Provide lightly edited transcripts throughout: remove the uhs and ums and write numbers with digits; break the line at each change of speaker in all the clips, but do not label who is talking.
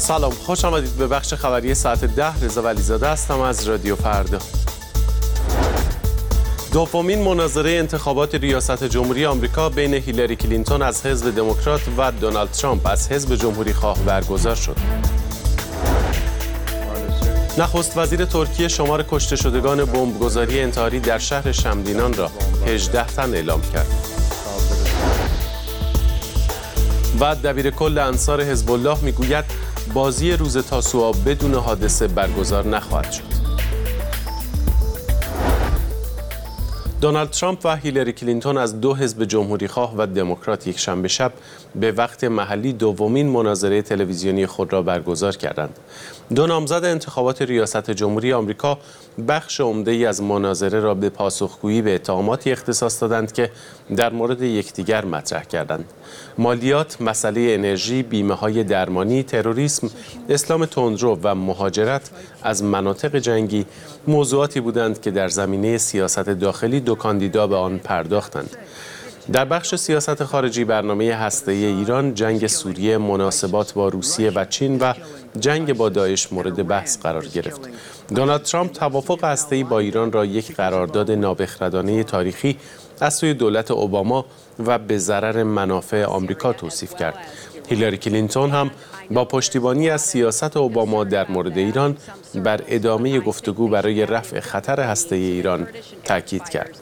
سلام، خوش آمدید به بخش خبری ساعت 10. رضا ولیزاده هستم از رادیو فردا. دومین مناظره انتخابات ریاست جمهوری آمریکا بین هیلاری کلینتون از حزب دموکرات و دونالد ترامپ از حزب جمهوری خواه برگزار شد. نخست وزیر ترکیه شمار کشته شدگان بمبگذاری انتحاری در شهر شمدینان را 18 تن اعلام کرد. و دبیرکل انصار حزب الله میگوید بازی روز تاسوعا بدون حادثه برگزار نخواهد شد. دونالد ترامپ و هیلاری کلینتون از دو حزب جمهوری خواه و دموکرات یک شنبه شب به وقت محلی دومین مناظره تلویزیونی خود را برگزار کردند. دو نامزد انتخابات ریاست جمهوری آمریکا بخش عمده‌ای از مناظره را به پاسخگویی به اتهاماتی اختصاص دادند که در مورد یکدیگر مطرح کردند. مالیات، مسئله انرژی، بیمه‌های درمانی، تروریسم، اسلام تندرو و مهاجرت از مناطق جنگی موضوعاتی بودند که در زمینه سیاست داخلی دو کاندیدا به آن پرداختند. در بخش سیاست خارجی برنامه هسته‌ای ایران، جنگ سوریه، مناسبات با روسیه و چین و جنگ با داعش مورد بحث قرار گرفت. دونالد ترامپ توافق هسته‌ای با ایران را یک قرارداد نابخردانه تاریخی از سوی دولت اوباما و به ضرر منافع آمریکا توصیف کرد. هیلاری کلینتون هم با پشتیبانی از سیاست اوباما در مورد ایران بر ادامه گفتگو برای رفع خطر هسته‌ای ایران تاکید کرد.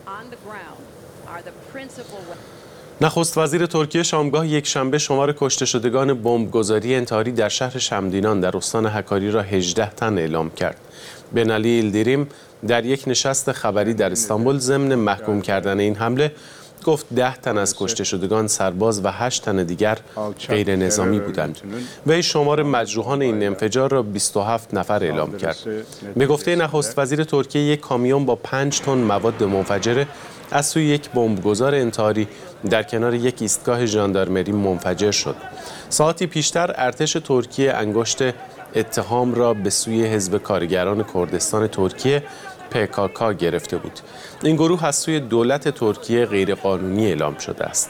نخست وزیر ترکیه شامگاه یک شنبه شمار کشته شدگان بمبگذاری انتحاری در شهر شمدینان در استان هکاری را 18 تن اعلام کرد. بنالی ایلدیریم در یک نشست خبری در استانبول ضمن محکوم کردن این حمله گفت 10 تن از کشته شدگان سرباز و 8 تن دیگر غیر نظامی بودند. وی شمار مجروحان این انفجار را 27 نفر اعلام کرد. به گفته نخست وزیر ترکیه یک کامیون با 5 تن مواد منفجره از سوی یک بمبگذار انتحاری در کنار یک ایستگاه ژاندارمری منفجر شد. ساعتی پیشتر ارتش ترکیه انگشت اتهام را به سوی حزب کارگران کردستان ترکیه PKK گرفته بود. این گروه از سوی دولت ترکیه غیرقانونی اعلام شده است.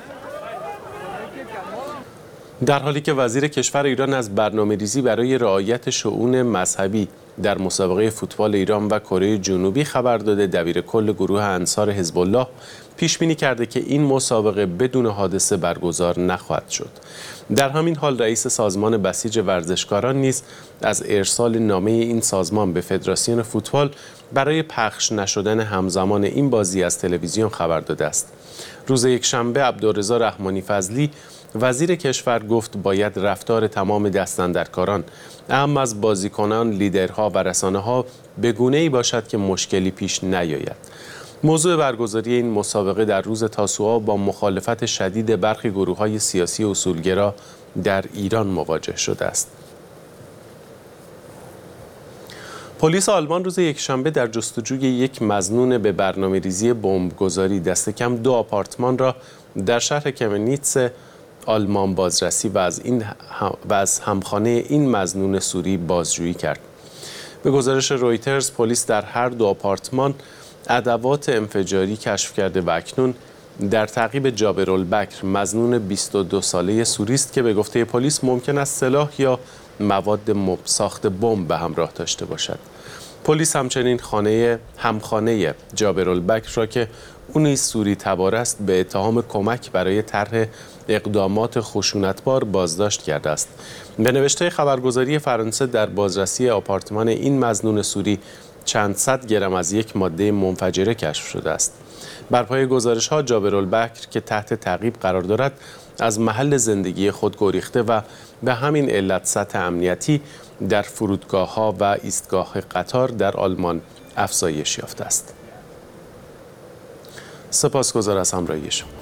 در حالی که وزیر کشور ایران از برنامه‌ریزی برای رعایت شؤون مذهبی در مسابقه فوتبال ایران و کره جنوبی خبر داده، دبیرکل گروه انصار حزب الله پیش بینی کرده که این مسابقه بدون حادثه برگزار نخواهد شد. در همین حال رئیس سازمان بسیج ورزشکاران نیز از ارسال نامه این سازمان به فدراسیون فوتبال برای پخش نشدن همزمان این بازی از تلویزیون خبر داده است. روز یکشنبه عبدالرضا رحمانی فضلی وزیر کشور گفت باید رفتار تمام دستاندرکاران، اهم از بازیکنان، لیدرها و رسانه‌ها به گونه‌ای باشد که مشکلی پیش نیاید. موضوع برگزاری این مسابقه در روز تاسوعا با مخالفت شدید برخی گروه‌های سیاسی اصولگرا در ایران مواجه شده است. پلیس آلمان روز یکشنبه در جستجوی یک مظنون به برنامه‌ریزی بمبگذاری دست کم 2 آپارتمان را در شهر کمنیتس آلمان بازرسی و از همخانه این مظنون سوری بازجویی کرد. به گزارش رویترز، پلیس در هر 2 آپارتمان ادوات انفجاری کشف کرده و اکنون در تعقیب جابرالبکر، مظنون 22 ساله سوری است که به گفته پلیس ممکن است سلاح یا مواد ساخت بمب به همراه داشته باشد. پلیس همچنین همخانه جابرالبکر را که او نیز سوری تبار است به اتهام کمک برای طرح اقدامات خشونتبار بازداشت کرده است. به نوشته خبرگزاری فرانسه، در بازرسی آپارتمان این مظنون سوری چند صد گرم از یک ماده منفجره کشف شده است. بر پایه گزارش‌ها جابرالبکر که تحت تعقیب قرار دارد از محل زندگی خود گریخته و به همین علت سطح امنیتی در فرودگاه‌ها و ایستگاه قطار در آلمان افزایش یافته است. سپاسگزار از همراهی شما.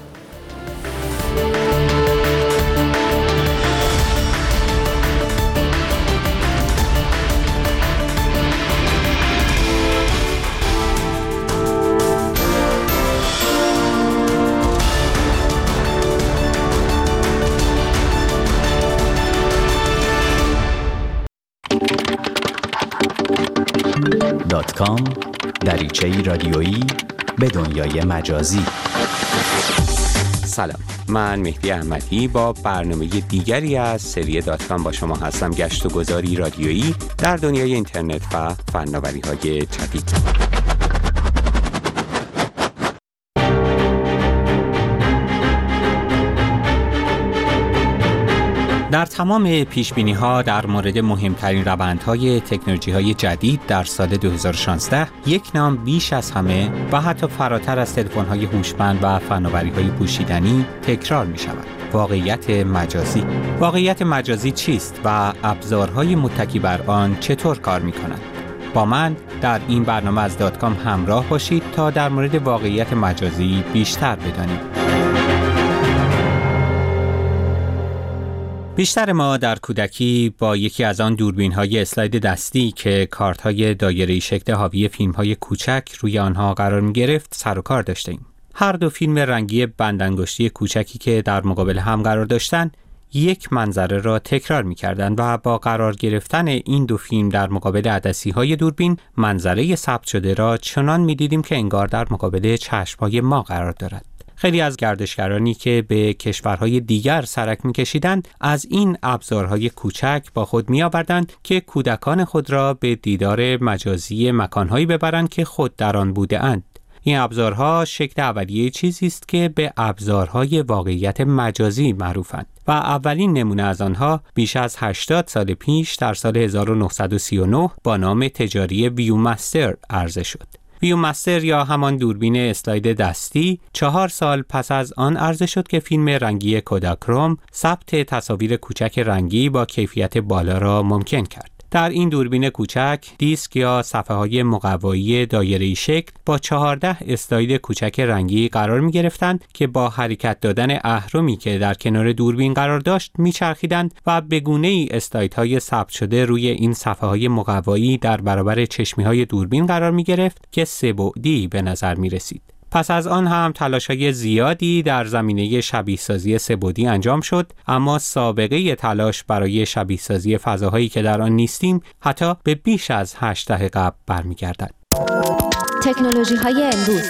.com دریچه‌ای رادیویی به دنیای مجازی. سلام، من مهدی احمدی با برنامه دیگری از سری داتکام با شما هستم. گشت و گذاری رادیویی در دنیای اینترنت و فناوری‌های جدید. در تمام پیشبینی‌ها در مورد مهمترین روندهای تکنولوژی‌های جدید در سال 2016 یک نام بیش از همه و حتی فراتر از تلفن‌های هوشمند و فناوری‌های پوشیدنی تکرار می‌شود: واقعیت مجازی. واقعیت مجازی چیست و ابزارهای متکی بر آن چطور کار می‌کنند؟ با من در این برنامه از داتکام همراه باشید تا در مورد واقعیت مجازی بیشتر بدانیم. بیشتر ما در کودکی با یکی از آن دوربین‌های اسلاید دستی که کارت‌های دایره‌ای شکل حاوی فیلم‌های کوچک روی آنها قرار می‌گرفت سر و کار داشتیم. هر دو فیلم رنگی بندانگشتی کوچکی که در مقابل هم قرار داشتند، یک منظره را تکرار می‌کردند و با قرار گرفتن این دو فیلم در مقابل عدسی‌های دوربین، منظره ثبت شده را چنان می‌دیدیم که انگار در مقابل چشم‌های ما قرار دارد. خیلی از گردشگرانی که به کشورهای دیگر سرک می‌کشیدند از این ابزارهای کوچک با خود می‌آوردند که کودکان خود را به دیدار مجازی مکان‌هایی ببرند که خود در آن بوده‌اند. این ابزارها شکل اولیه چیزی است که به ابزارهای واقعیت مجازی معروفند و اولین نمونه از آنها بیش از 80 سال پیش در سال 1939 با نام تجاری ویومستر عرضه شد. ویومستر یا همان دوربین اسلاید دستی 4 سال پس از آن عرضه شد که فیلم رنگی کوداکروم ثبت تصاویر کوچک رنگی با کیفیت بالا را ممکن کرد. در این دوربین کوچک دیسک یا صفحه‌های مقوایی دایره‌ای شکل با 14 اسلاید کوچک رنگی قرار می‌گرفتند که با حرکت دادن اهرمی که در کنار دوربین قرار داشت می‌چرخیدند و به گونه‌ای اسلایدهای ثبت شده روی این صفحه‌های مقوایی در برابر چشمی‌های دوربین قرار می‌گرفت که سه‌بعدی به نظر می‌رسید. پس از آن هم تلاش‌های زیادی در زمینه شبیه‌سازی سه‌بعدی انجام شد، اما سابقه تلاش برای شبیه‌سازی فضاهایی که در آن نیستیم حتی به بیش از 8 دهه قبل برمیگردد.
تکنولوژی‌های امروز.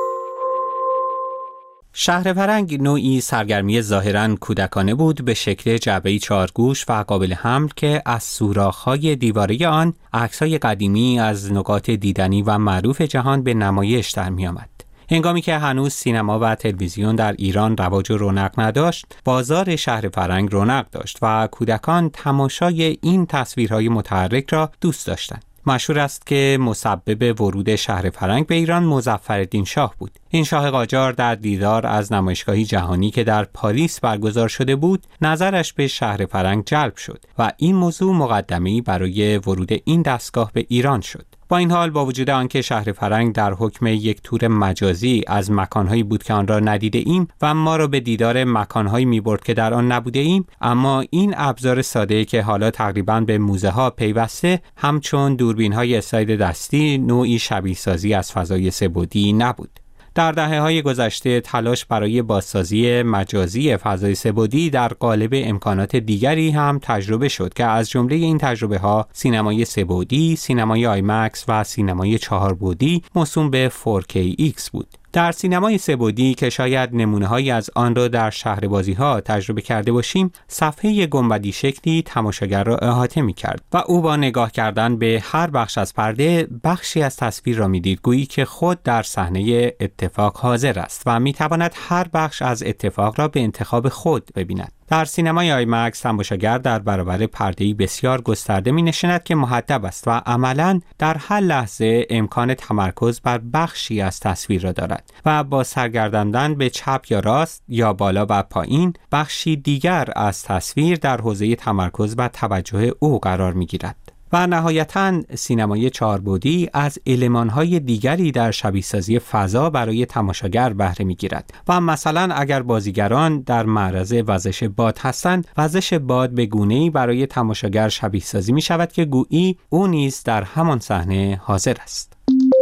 شهرفرنگ نوعی سرگرمی ظاهراً کودکانه بود به شکل جعبه‌ای 4 گوش و قابل حمل که از سوراخ‌های دیواره آن عکس‌های قدیمی از نقاط دیدنی و معروف جهان به نمایش در می‌آمد. هنگامی که هنوز سینما و تلویزیون در ایران رواج و رونق نداشت، بازار شهرفرنگ رونق داشت و کودکان تماشای این تصویرهای متحرک را دوست داشتند. مشهور است که مسبب ورود شهرفرنگ به ایران مظفرالدین شاه بود. این شاه قاجار در دیدار از نمایشگاهی جهانی که در پاریس برگزار شده بود، نظرش به شهرفرنگ جلب شد و این موضوع مقدمه‌ای برای ورود این دستگاه به ایران شد. با این حال با وجود آنکه شهرفرنگ در حکم یک تور مجازی از مکانهایی بود که آن را ندیده ایم و ما را به دیدار مکانهایی می‌برد که در آن نبوده ایم، اما این ابزار ساده که حالا تقریباً به موزه ها پیوسته همچون دوربین‌های اسلاید دستی نوعی شبیه‌سازی از فضای سه‌بعدی نبود. در دهه‌های گذشته تلاش برای بازسازی مجازی فضای سه‌بعدی در قالب امکانات دیگری هم تجربه شد که از جمله این تجربه‌ها سینمای سه‌بعدی، سینمای آیمکس و سینمای 4 بعدی موسوم به 4KX بود. در سینمای سه‌بعدی که شاید نمونه‌هایی از آن را در شهربازی‌ها تجربه کرده باشیم، صفحه گنبدی شکلی تماشاگر را احاطه می‌کرد و او با نگاه کردن به هر بخش از پرده بخشی از تصویر را می‌دید، گویی که خود در صحنه اتفاق حاضر است و می‌تواند هر بخش از اتفاق را به انتخاب خود ببیند. در سینمای آیمکس تماشاگر در برابر پرده‌ای بسیار گسترده می‌نشیند که محدب است و عملاً در هر لحظه امکان تمرکز بر بخشی از تصویر را دارد و با سرگرداندن به چپ یا راست یا بالا و پایین بخشی دیگر از تصویر در حوزه تمرکز و توجه او قرار می‌گیرد. و نهایتاً سینمای 4 بعدی از المان‌های دیگری در شبیه‌سازی فضا برای تماشاگر بهره می‌گیرد و مثلا اگر بازیگران در معرض وزش باد هستند، وزش باد به گونه‌ای برای تماشاگر شبیه‌سازی می‌شود که گویی او نیز در همان صحنه حاضر است.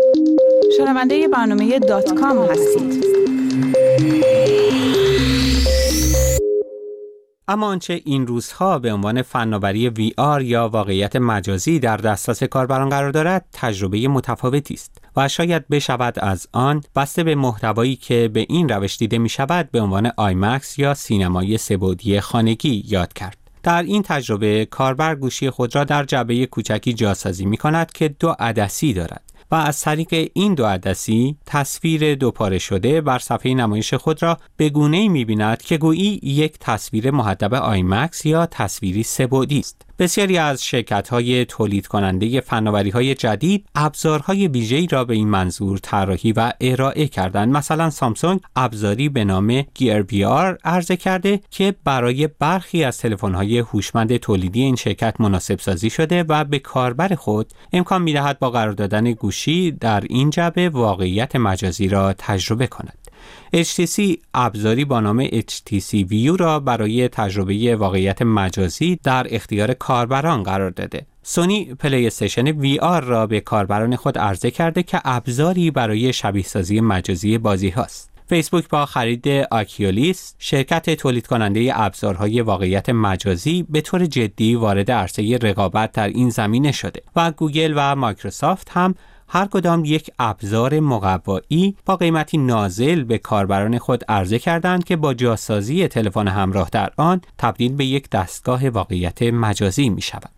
شنونده برنامه داتکام هستید.
اما آنچه این روزها به عنوان فناوری VR یا واقعیت مجازی در دسترس کاربران قرار دارد، تجربه متفاوتی است و شاید بشود از آن بسته به محتوایی که به این روش دیده می شود به عنوان آیمکس یا سینمای سه‌بعدی خانگی یاد کرد. در این تجربه کاربر گوشی خود را در جعبه کوچکی جاسازی می کند که 2 عدسی دارد و از طریق این 2 عدسی تصویر دوپاره شده بر صفحه نمایش خود را به گونه‌ای می‌بیند که گویی یک تصویر مهدب آیمکس یا تصویری سه‌بعدی است. بسیاری از شرکت‌های تولید کننده فناوری‌های جدید ابزارهای ویژه‌ای را به این منظور طراحی و ارائه کردند. مثلا سامسونگ ابزاری به نام گیر VR عرضه کرده که برای برخی از تلفن‌های هوشمند تولیدی این شرکت مناسب سازی شده و به کاربر خود امکان می‌دهد با قرار دادن گوشی در این جعبه واقعیت مجازی را تجربه کند. HTC ابزاری با نام HTC View را برای تجربه واقعیت مجازی در اختیار کاربران قرار داده. سونی پلی استیشن VR را به کاربران خود عرضه کرده که ابزاری برای شبیه سازی مجازی بازی هاست. فیسبوک با خرید آکیولیس، شرکت تولید کننده ابزارهای واقعیت مجازی، به طور جدی وارد عرصه رقابت در این زمینه شده و گوگل و مایکروسافت هم هر کدام یک ابزار مقوایی با قیمتی نازل به کاربران خود عرضه کردند که با جاسازی تلفن همراه در آن تبدیل به یک دستگاه واقعیت مجازی می شود.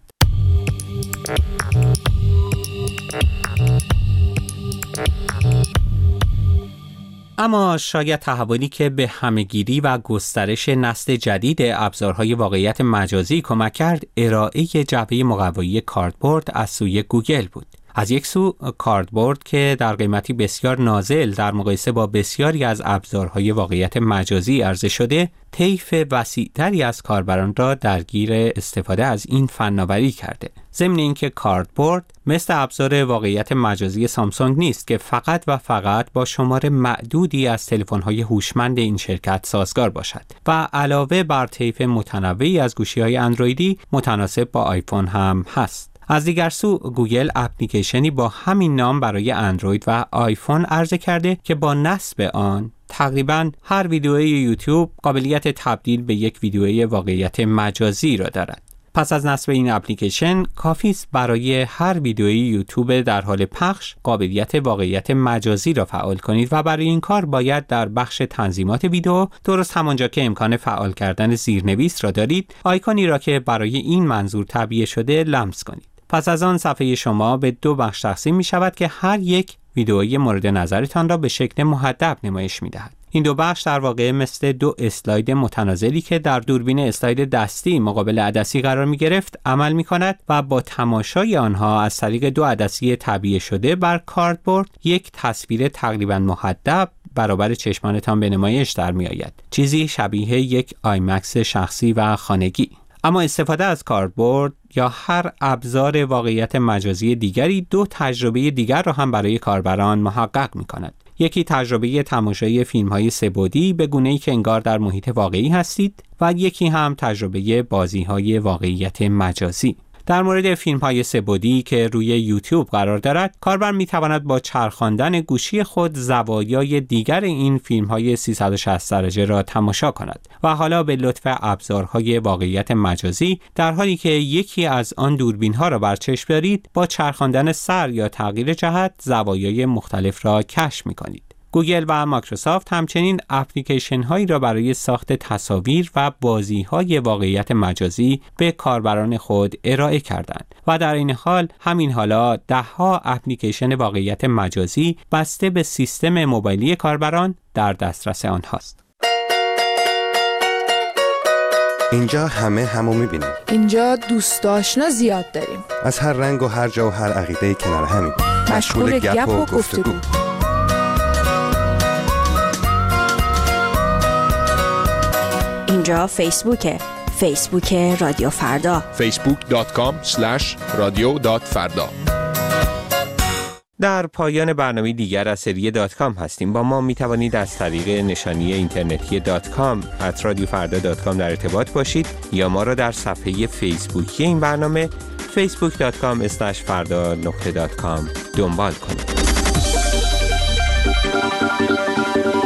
اما شاید تحولی که به همه‌گیری و گسترش نسل جدید ابزارهای واقعیت مجازی کمک کرد، ارائه جعبه مقوایی کاردبورد از سوی گوگل بود. از یک سو کاردبورد که در قیمتی بسیار نازل در مقایسه با بسیاری از ابزارهای واقعیت مجازی عرضه شده، طیف وسیع‌تری از کاربران را درگیر استفاده از این فناوری کرده. ضمن اینکه کاردبورد مثل ابزار واقعیت مجازی سامسونگ نیست که فقط و فقط با شمار معدودی از تلفن‌های هوشمند این شرکت سازگار باشد و علاوه بر طیف متنوعی از گوشی‌های اندرویدی متناسب با آیفون هم هست. از دیگر سو گوگل اپلیکیشنی با همین نام برای اندروید و آیفون عرضه کرده که با نصب آن تقریباً هر ویدیوی یوتیوب قابلیت تبدیل به یک ویدیوی واقعیت مجازی را دارد. پس از نصب این اپلیکیشن کافی است برای هر ویدیوی یوتیوب در حال پخش قابلیت واقعیت مجازی را فعال کنید و برای این کار باید در بخش تنظیمات ویدیو، درست همانجا که امکان فعال کردن زیرنویس را دارید، آیکونی را که برای این منظور تعبیه شده لمس کنید. پس از آن صفحه شما به 2 بخش تقسیم می شود که هر یک ویدئوی مورد نظرتان را به شکل مهدب نمایش می دهد. این 2 بخش در واقع مثل 2 اسلاید متناظری که در دوربین اسلاید دستی مقابل عدسی قرار می گرفت عمل می کند و با تماشای آنها از طریق 2 عدسی تعبیه شده بر کاردبورد یک تصویر تقریبا مهدب برابر چشمانتان به نمایش در می آید. چیزی شبیه یک آیمکس شخصی و خانگی. اما استفاده از کاردبورد یا هر ابزار واقعیت مجازی دیگری 2 تجربه دیگر را هم برای کاربران محقق می کند. یکی تجربه تماشای فیلم‌های سه‌بعدی به گونه‌ای که انگار در محیط واقعی هستید و یکی هم تجربه بازی‌های واقعیت مجازی. در مورد فیلم‌های سه‌بعدی که روی یوتیوب قرار دارد، کاربر می‌تواند با چرخاندن گوشی خود زوایای دیگر این فیلم‌های 360 درجه را تماشا کند و حالا به لطف ابزارهای واقعیت مجازی، در حالی که یکی از آن دوربین‌ها را بر چشم دارید، با چرخاندن سر یا تغییر جهت زوایای مختلف را کشف می‌کنید. گوگل و مایکروسافت همچنین اپلیکیشن هایی را برای ساخت تصاویر و بازی های واقعیت مجازی به کاربران خود ارائه کردند و در این حال همین حالا 10 اپلیکیشن واقعیت مجازی بسته به سیستم موبایلی کاربران در دسترس آنهاست.
اینجا همو میبینیم.
اینجا دوست آشنا زیاد داریم.
از هر رنگ و هر جا و هر عقیده کنار همیم.
مشغول گپ و گفتگو.
اینجا فیسبوک رادیو فردا.
facebook.com/radio.farda.
در پایان برنامه دیگر از سری .com هستیم. با ما می توانید از طریق نشانی اینترنتی .com @radiofarda.com در ارتباط باشید یا ما را در صفحه فیسبوکی این برنامه facebook.com/farda.com دنبال کنید.